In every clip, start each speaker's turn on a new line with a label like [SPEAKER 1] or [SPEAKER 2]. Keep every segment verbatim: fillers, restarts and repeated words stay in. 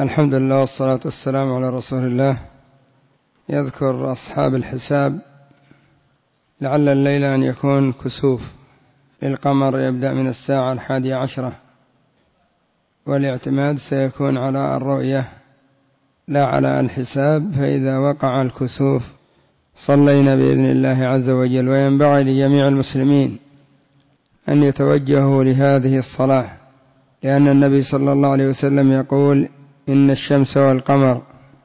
[SPEAKER 1] الحمد لله والصلاة والسلام على رسول الله. يذكر أصحاب الحساب لعل الليلة أن يكون كسوف القمر يبدأ من الساعة الحادية عشرة، والاعتماد سيكون على الرؤية لا على الحساب، فإذا وقع الكسوف صلينا بإذن الله عز وجل. وينبغي لجميع المسلمين أن يتوجهوا لهذه الصلاة، لأن النبي صلى الله عليه وسلم يقول: إن الشمس والقمر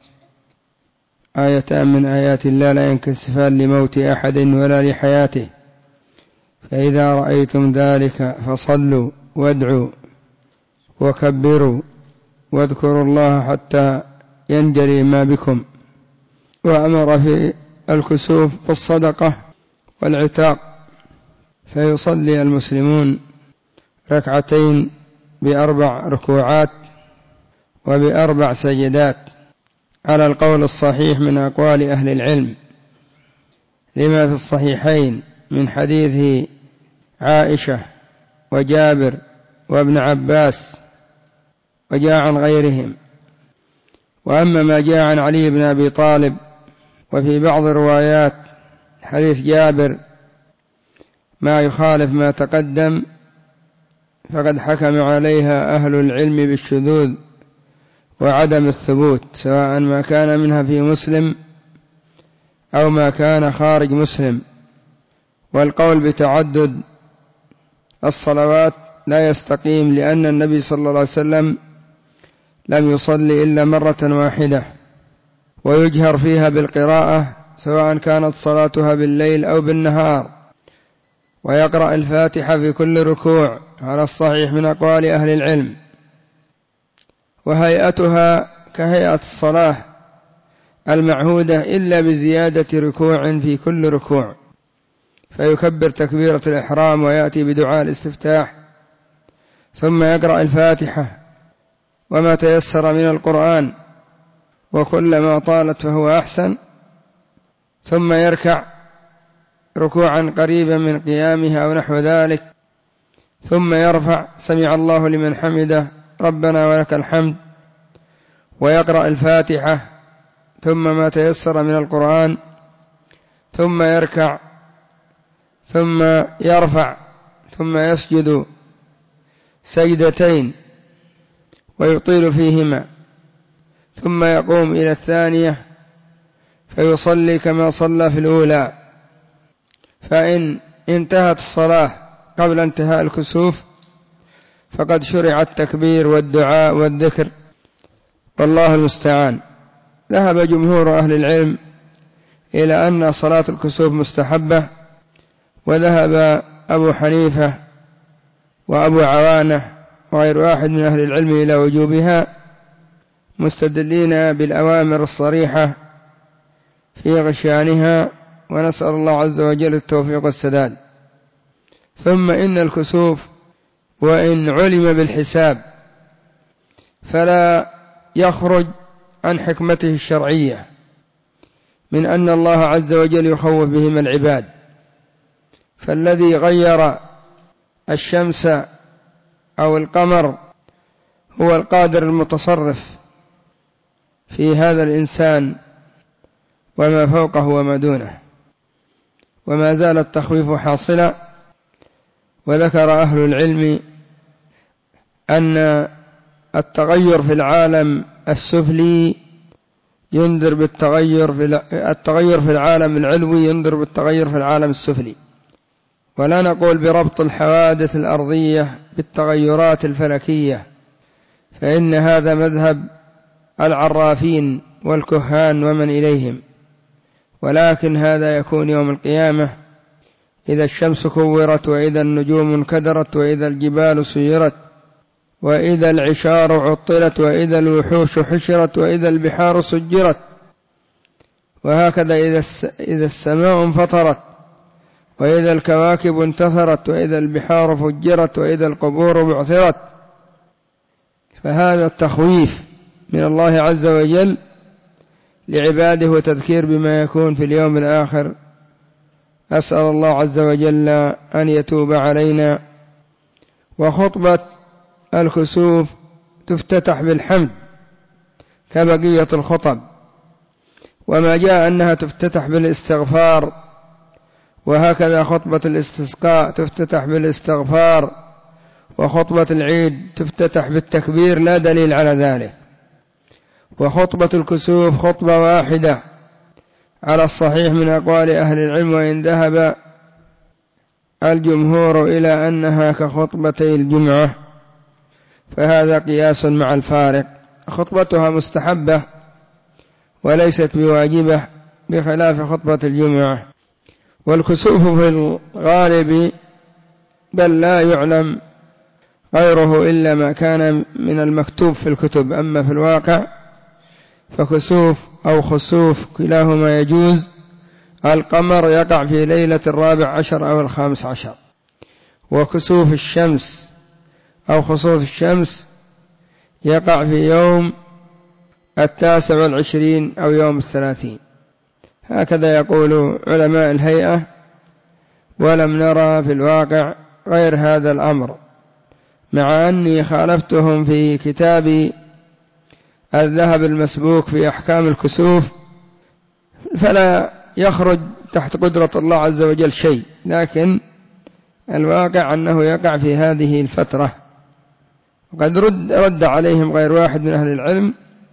[SPEAKER 1] آيتان من آيات الله لا ينكسفان لموت أحد ولا لحياته، فإذا رأيتم ذلك فصلوا وادعوا وكبروا واذكروا الله حتى ينجلي ما بكم. وأمر في الكسوف بالصدقة والعتاق، فيصلي المسلمون ركعتين بأربع ركوعات وبأربع سجدات على القول الصحيح من أقوال أهل العلم، لما في الصحيحين من حديث عائشة وجابر وابن عباس وجاء عن غيرهم. وأما ما جاء عن علي بن أبي طالب وفي بعض روايات حديث جابر ما يخالف ما تقدم، فقد حكم عليها أهل العلم بالشذوذ وعدم الثبوت، سواء ما كان منها في مسلم أو ما كان خارج مسلم. والقول بتعدد الصلوات لا يستقيم، لأن النبي صلى الله عليه وسلم لم يصلي إلا مرة واحدة، ويجهر فيها بالقراءة سواء كانت صلاتها بالليل أو بالنهار، ويقرأ الفاتحة في كل ركوع على الصحيح من أقوال أهل العلم. وهيئتها كهيئة الصلاة المعهودة إلا بزيادة ركوع في كل ركوع، فيكبر تكبيرة الإحرام ويأتي بدعاء الاستفتاح، ثم يقرأ الفاتحة وما تيسر من القرآن، وكلما طالت فهو أحسن، ثم يركع ركوعا قريبا من قيامها أو نحو ذلك، ثم يرفع سمع الله لمن حمده ربنا ولك الحمد، ويقرأ الفاتحة ثم ما تيسر من القرآن، ثم يركع ثم يرفع ثم يسجد سجدتين ويطيل فيهما، ثم يقوم إلى الثانية فيصلي كما صلى في الأولى. فإن انتهت الصلاة قبل انتهاء الكسوف فقد شرع التكبير والدعاء والذكر، والله المستعان. ذهب جمهور أهل العلم إلى أن صلاة الكسوف مستحبة، وذهب أبو حنيفة وأبو عوانة وغير واحد من أهل العلم إلى وجوبها، مستدلين بالأوامر الصريحة في غشيانها، ونسأل الله عز وجل التوفيق والسداد. ثم إن الكسوف وإن علم بالحساب فلا يخرج عن حكمته الشرعية من أن الله عز وجل يخوف بهم العباد، فالذي غير الشمس أو القمر هو القادر المتصرف في هذا الإنسان وما فوقه وما دونه، وما زال التخويف حاصلا. وذكر أهل العلم أن التغير في العالم السفلي ينذر بالتغير في التغير في العالم العلوي ينذر بالتغير في العالم السفلي، ولا نقول بربط الحوادث الأرضية بالتغيرات الفلكية، فإن هذا مذهب العرافين والكهان ومن إليهم، ولكن هذا يكون يوم القيامة إذا الشمس كورت وإذا النجوم انكدرت وإذا الجبال سيرت وإذا العشار عطلت وإذا الوحوش حشرت وإذا البحار سجرت، وهكذا إذا السماء انفطرت وإذا الكواكب انتثرت وإذا البحار فجرت وإذا القبور بعثرت. فهذا التخويف من الله عز وجل لعباده وتذكير بما يكون في اليوم الآخر. أسأل الله عز وجل أن يتوب علينا. وخطبة الكسوف تفتتح بالحمد كبقية الخطب. وما جاء أنها تفتتح بالاستغفار، وهكذا خطبة الاستسقاء تفتتح بالاستغفار، وخطبة العيد تفتتح بالتكبير، لا دليل على ذلك. وخطبة الكسوف خطبة واحدة على الصحيح من أقوال أهل العلم، وإن ذهب الجمهور إلى أنها كخطبتي الجمعة، فهذا قياس مع الفارق. خطبتها مستحبة وليست بواجبة بخلاف خطبة الجمعة. والكسوف في الغالب بل لا يعلم غيره إلا ما كان من المكتوب في الكتب، أما في الواقع فكسوف أو خسوف كلاهما يجوز. القمر يقع في ليلة الرابع عشر أو الخامس عشر، وكسوف الشمس أو خسوف الشمس يقع في يوم التاسع والعشرين أو يوم الثلاثين، هكذا يقول علماء الهيئة، ولم نرى في الواقع غير هذا الأمر، مع أني خالفتهم في كتاب الذهب المسبوك في أحكام الكسوف، فلا يخرج تحت قدرة الله عز وجل شيء، لكن الواقع أنه يقع في هذه الفترة. وقد رد, رد عليهم غير واحد من أهل العلم،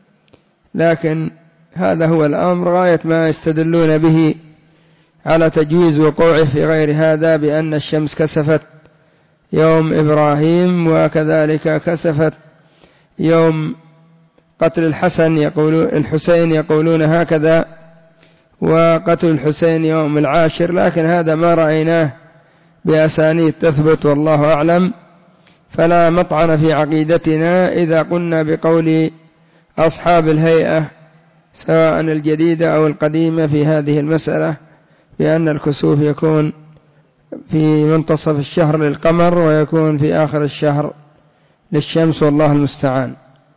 [SPEAKER 1] لكن هذا هو الأمر غاية ما يستدلون به على تجويز وقوعه في غير هذا، بأن الشمس كسفت يوم إبراهيم، وكذلك كسفت يوم قتل الحسن يقولون الحسين يقولون هكذا، وقتل الحسين يوم العاشر، لكن هذا ما رأيناه بأسانيد تثبت والله أعلم. فلا مطعن في عقيدتنا إذا قلنا بقول أصحاب الهيئة سواء الجديدة أو القديمة في هذه المسألة، بأن الكسوف يكون في منتصف الشهر للقمر ويكون في آخر الشهر للشمس، والله المستعان.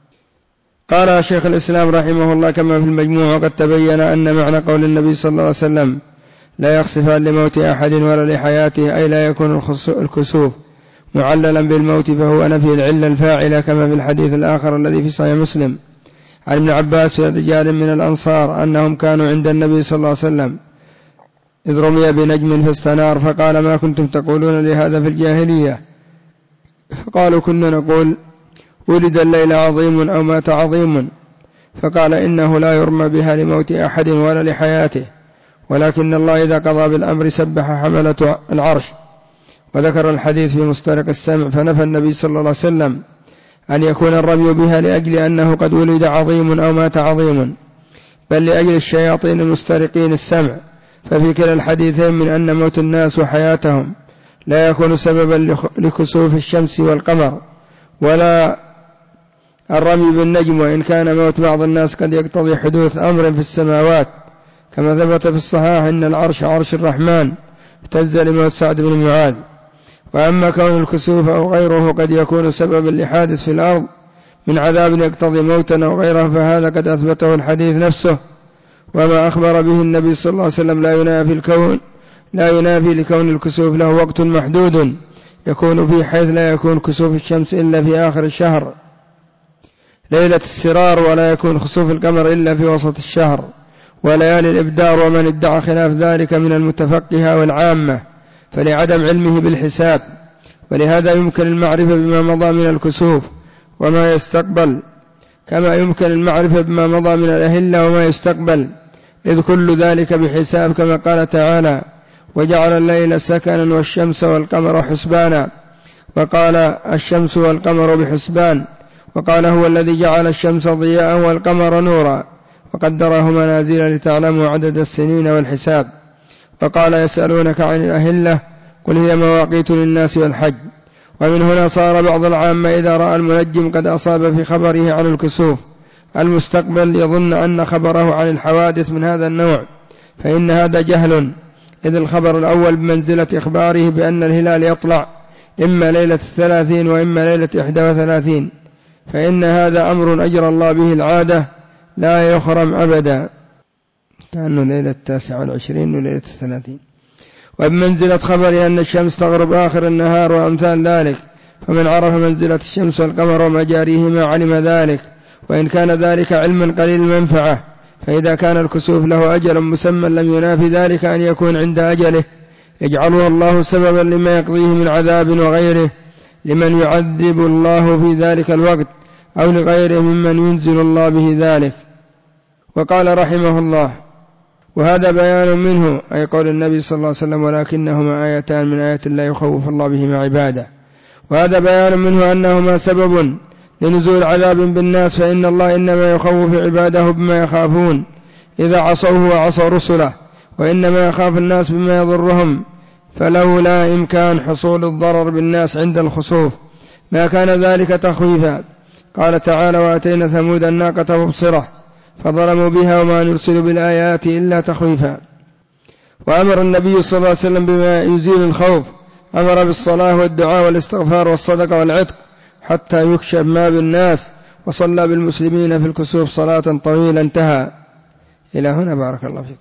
[SPEAKER 1] قال شيخ الإسلام رحمه الله كما في المجموع: وقد تبين أن معنى قول النبي صلى الله عليه وسلم لا يخسفان لموت أحد ولا لحياته، أي لا يكون الكسوف معللا بالموت، فهو نفي العلة الفاعلة، كما في الحديث الآخر الذي في صحيح مسلم عن ابن عباس ورجال من الأنصار أنهم كانوا عند النبي صلى الله عليه وسلم إذ رمي بنجم فاستنار، فقال: ما كنتم تقولون لهذا في الجاهلية؟ فقالوا: كنا نقول ولد الليل عظيم أو مات عظيم. فقال: إنه لا يرمى بها لموت أحد ولا لحياته، ولكن الله إذا قضى بالأمر سبح حملة العرش. وذكر الحديث في مسترق السمع، فنفى النبي صلى الله عليه وسلم أن يكون الرمي بها لأجل أنه قد ولد عظيم أو مات عظيم، بل لأجل الشياطين المسترقين السمع. ففي كلا الحديثين من أن موت الناس وحياتهم لا يكون سببا لكسوف الشمس والقمر، ولا الرمي بالنجم، وإن كان موت بعض الناس قد يقتضي حدوث أمر في السماوات، كما ثبت في الصحاح إن العرش عرش الرحمن اهتز لموت سعد بن معاذ. وأما كون الكسوف أو غيره قد يكون سببا لحادث في الأرض من عذاب يقتضي موتا أو غيره، فهذا قد أثبته الحديث نفسه، وما أخبر به النبي صلى الله عليه وسلم لا ينافي الكون لا ينافي لكون الكسوف له وقت محدود يكون فيه، حيث لا يكون كسوف الشمس إلا في آخر الشهر ليلة السرار، ولا يكون خسوف القمر إلا في وسط الشهر وليالي الإبدار. ومن ادعى خلاف ذلك من المتفقهة والعامة فلعدم علمه بالحساب، ولهذا يمكن المعرفة بما مضى من الكسوف وما يستقبل، كما يمكن المعرفة بما مضى من الأهلة وما يستقبل، إذ كل ذلك بحساب، كما قال تعالى: وجعل الليل سكنا والشمس والقمر حسبانا. وقال: الشمس والقمر بحسبان. وقال: هو الذي جعل الشمس ضياء والقمر نورا وقدره منازل لتعلموا عدد السنين والحساب. وقال: يسألونك عن الأهلة قل هي مواقيت للناس والحج. ومن هنا صار بعض العامة إذا رأى المنجم قد أصاب في خبره عن الكسوف المستقبل يظن أن خبره عن الحوادث من هذا النوع، فإن هذا جهل، إذ الخبر الأول بمنزلة إخباره بأن الهلال يطلع إما ليلة الثلاثين وإما ليلة إحدى وثلاثين، فإن هذا أمر أجرى الله به العادة لا يخرم أبدا، كأنه ليلة التاسع والعشرين وليلة الثلاثين. وبمنزلة خبر أن الشمس تغرب آخر النهار وأمثال ذلك، فمن عرف منزلة الشمس والقمر ومجاريهما علم ذلك. وإن كان ذلك علما قليل المنفعة. فإذا كان الكسوف له أجل مسمى لم ينافي ذلك أن يكون عند أجله، يجعله الله سببا لما يقضيه من عذاب وغيره لمن يعذب الله في ذلك الوقت أو لغيره ممن ينزل الله به ذلك. وقال رحمه الله: وهذا بيان منه، أي قول النبي صلى الله عليه وسلم: ولكنهما آيتان من آيات الله يخوف الله بهما عباده. وهذا بيان منه أنهما سبب لنزول عذاب بالناس، فإن الله إنما يخوف عباده بما يخافون إذا عصوه وعصوا رسله، وإنما يخاف الناس بما يضرهم، فلولا إمكان حصول الضرر بالناس عند الخسوف ما كان ذلك تخويفا. قال تعالى: وآتينا ثمود الناقة مبصرة فظلموا بها وما نرسل بالآيات إلا تخويفا. وأمر النبي صلى الله عليه وسلم بما يزيل الخوف، أمر بالصلاة والدعاء والاستغفار والصدقة والعتق حتى يكشف ما بالناس، وصلى بالمسلمين في الكسوف صلاة طويلة. انتهى. إلى هنا. بارك الله فيكم.